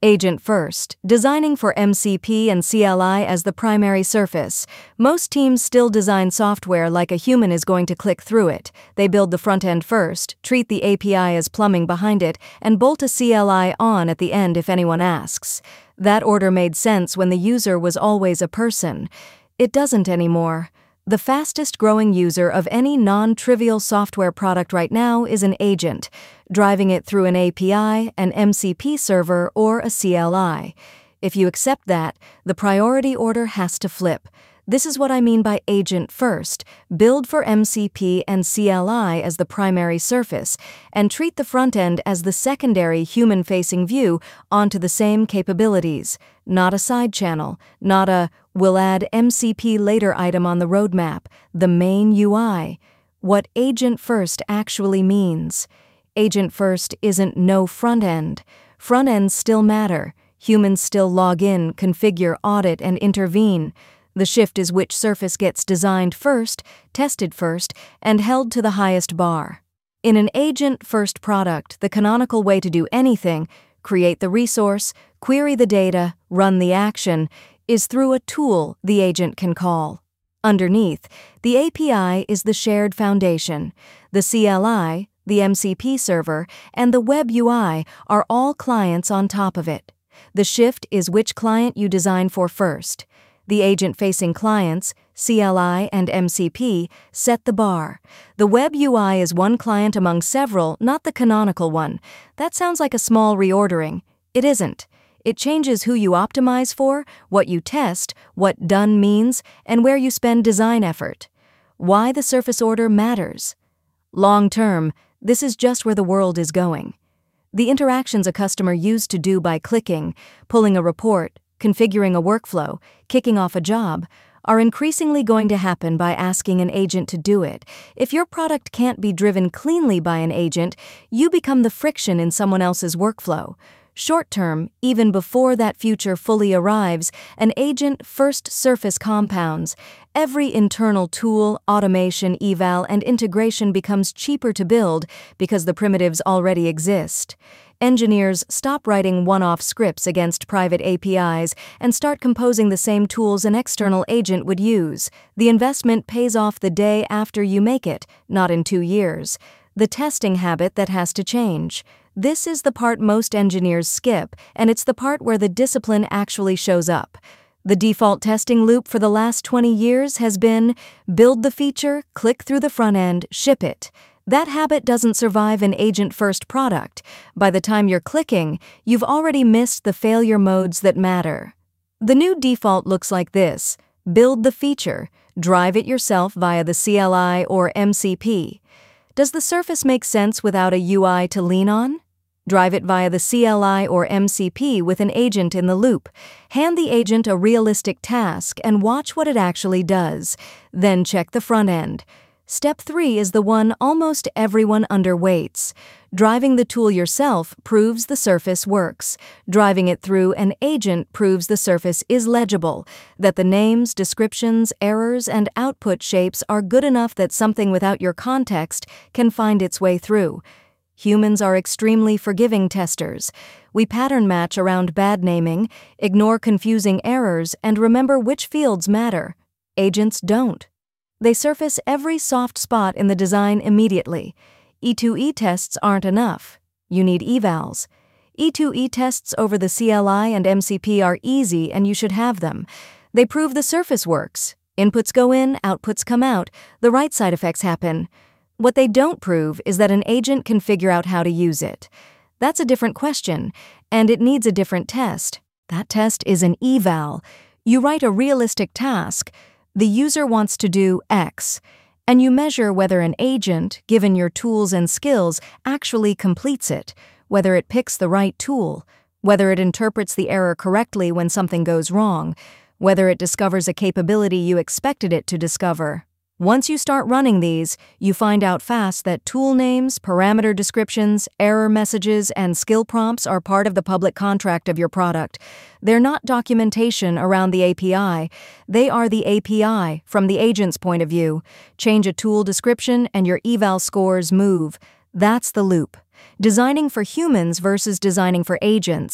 Agent first, designing for MCP and CLI as the primary surface. Most teams still design software like a human is going to click through it. They build the front end first, treat the API as plumbing behind it, and bolt a CLI on at the end if anyone asks. That order made sense when the user was always a person. It doesn't anymore. The fastest growing user of any non-trivial software product right now is an agent, driving it through an API, an MCP server, or a CLI. If you accept that, the priority order has to flip. This is what I mean by agent first. Build for MCP and CLI as the primary surface, and treat the front end as the secondary human-facing view onto the same capabilities. Not a side channel, not a "we'll add MCP later" item on the roadmap, the main UI. What agent first actually means. Agent first isn't no front end. Front ends still matter. Humans still log in, configure, audit, and intervene. The shift is which surface gets designed first, tested first, and held to the highest bar. In an agent-first product, the canonical way to do anything, create the resource, query the data, run the action, is through a tool the agent can call. Underneath, the API is the shared foundation. The CLI, the MCP server, and the web UI are all clients on top of it. The shift is which client you design for first. The agent-facing clients, CLI and MCP, set the bar. The web UI is one client among several, not the canonical one. That sounds like a small reordering. It isn't. It changes who you optimize for, what you test, what done means, and where you spend design effort. Why the surface order matters. Long term, this is just where the world is going. The interactions a customer used to do by clicking, pulling a report, configuring a workflow, kicking off a job, are increasingly going to happen by asking an agent to do it. If your product can't be driven cleanly by an agent, you become the friction in someone else's workflow. Short term, even before that future fully arrives, an agent-first surface compounds. Every internal tool, automation, eval, and integration becomes cheaper to build because the primitives already exist. Engineers stop writing one-off scripts against private APIs and start composing the same tools an external agent would use. The investment pays off the day after you make it, not in 2 years. The testing habit that has to change. This is the part most engineers skip, and it's the part where the discipline actually shows up. The default testing loop for the last 20 years has been build the feature, click through the front end, ship it. That habit doesn't survive an agent-first product. By the time you're clicking, you've already missed the failure modes that matter. The new default looks like this. Build the feature. Drive it yourself via the CLI or MCP. Does the surface make sense without a UI to lean on? Drive it via the CLI or MCP with an agent in the loop. Hand the agent a realistic task and watch what it actually does. Then check the front end. Step 3 is the one almost everyone underweights. Driving the tool yourself proves the surface works. Driving it through an agent proves the surface is legible, that the names, descriptions, errors, and output shapes are good enough that something without your context can find its way through. Humans are extremely forgiving testers. We pattern match around bad naming, ignore confusing errors, and remember which fields matter. Agents don't. They surface every soft spot in the design immediately. E2E tests aren't enough. You need evals. E2E tests over the CLI and MCP are easy, and you should have them. They prove the surface works. Inputs go in, outputs come out. The right side effects happen. What they don't prove is that an agent can figure out how to use it. That's a different question, and it needs a different test. That test is an eval. You write a realistic task. The user wants to do X, and you measure whether an agent, given your tools and skills, actually completes it, whether it picks the right tool, whether it interprets the error correctly when something goes wrong, whether it discovers a capability you expected it to discover. Once you start running these, you find out fast that tool names, parameter descriptions, error messages, and skill prompts are part of the public contract of your product. They're not documentation around the API. They are the API from the agent's point of view. Change a tool description and your eval scores move. That's the loop. Designing for humans versus designing for agents.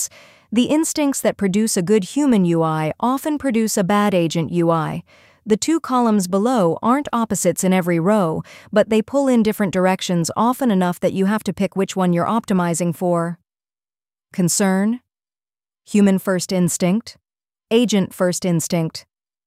The instincts that produce a good human UI often produce a bad agent UI. The two columns below aren't opposites in every row, but they pull in different directions often enough that you have to pick which one you're optimizing for. Concern, human first instinct, agent first instinct.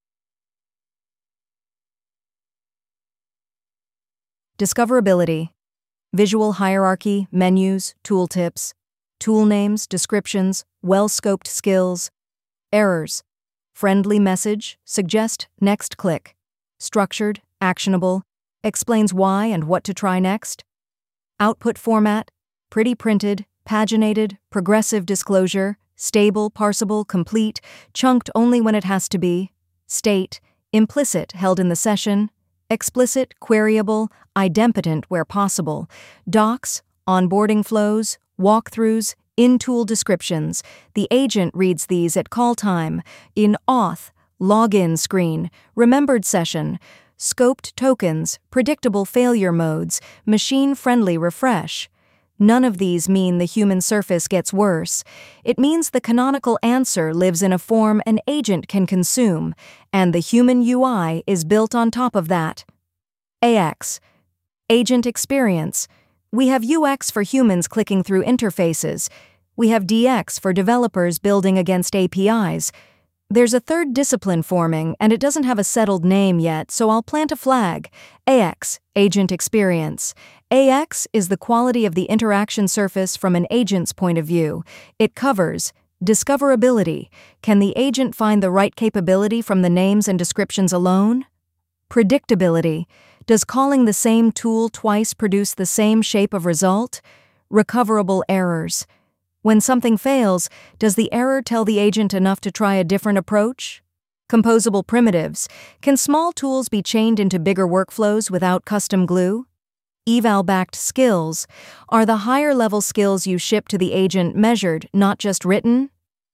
Discoverability, visual hierarchy, menus, tooltips, tool names, descriptions, well-scoped skills. Errors, friendly message, suggest, next click. Structured, actionable, explains why and what to try next. Output format, pretty printed, paginated, progressive disclosure, stable, parsable, complete, chunked only when it has to be. State, implicit, held in the session. Explicit, queryable, idempotent where possible. Docs, onboarding flows, walkthroughs, in-tool descriptions. The agent reads these at call time. In auth, login screen, remembered session, scoped tokens, predictable failure modes, machine-friendly refresh. None of these mean the human surface gets worse. It means the canonical answer lives in a form an agent can consume, and the human UI is built on top of that. AX, agent experience. We have UX for humans clicking through interfaces. We have DX for developers building against APIs. There's a third discipline forming, and it doesn't have a settled name yet, so I'll plant a flag. AX, agent experience. AX is the quality of the interaction surface from an agent's point of view. It covers discoverability. Can the agent find the right capability from the names and descriptions alone? Predictability. Does calling the same tool twice produce the same shape of result? Recoverable errors. When something fails, does the error tell the agent enough to try a different approach? Composable primitives. Can small tools be chained into bigger workflows without custom glue? Eval-backed skills. Are the higher-level skills you ship to the agent measured, not just written?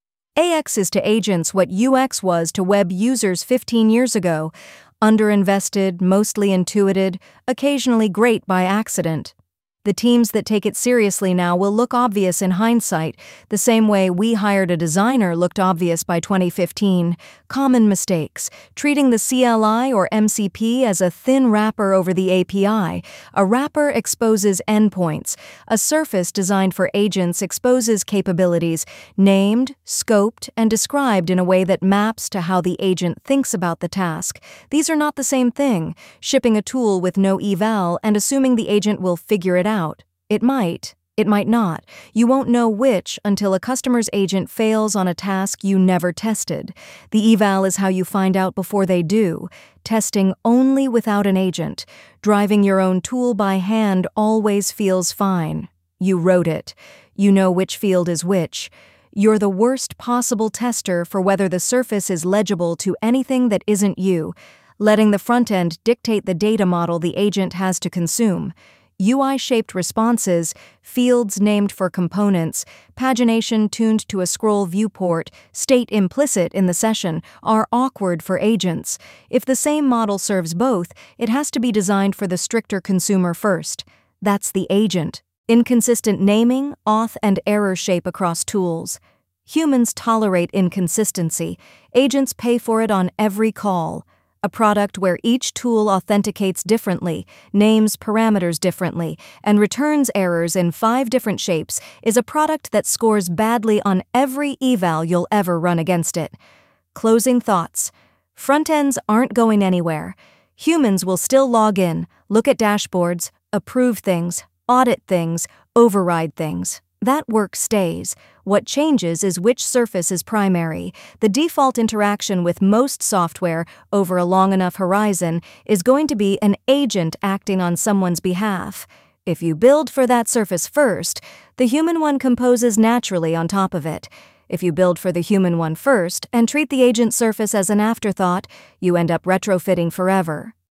AX is to agents what UX was to web users 15 years ago. Underinvested, mostly intuited, occasionally great by accident. The teams that take it seriously now will look obvious in hindsight, the same way we hired a designer looked obvious by 2015. Common mistakes. Treating the CLI or MCP as a thin wrapper over the API. A wrapper exposes endpoints. A surface designed for agents exposes capabilities, named, scoped, and described in a way that maps to how the agent thinks about the task. These are not the same thing. Shipping a tool with no eval and assuming the agent will figure it out. It might not. You won't know which until a customer's agent fails on a task you never tested. The eval is how you find out before they do. Testing only without an agent. Driving your own tool by hand always feels fine. You wrote it. You know which field is which. You're the worst possible tester for whether the surface is legible to anything that isn't you, letting the front end dictate the data model the agent has to consume. UI-shaped responses, fields named for components, pagination tuned to a scroll viewport, state implicit in the session, are awkward for agents. If the same model serves both, it has to be designed for the stricter consumer first. That's the agent. Inconsistent naming, auth, and error shape across tools. Humans tolerate inconsistency. Agents pay for it on every call. A product where each tool authenticates differently, names parameters differently, and returns errors in 5 different shapes is a product that scores badly on every eval you'll ever run against it. Closing thoughts. Front ends aren't going anywhere. Humans will still log in, look at dashboards, approve things, audit things, override things. That work stays. What changes is which surface is primary. The default interaction with most software over a long enough horizon is going to be an agent acting on someone's behalf. If you build for that surface first, the human one composes naturally on top of it. If you build for the human one first and treat the agent surface as an afterthought, you end up retrofitting forever.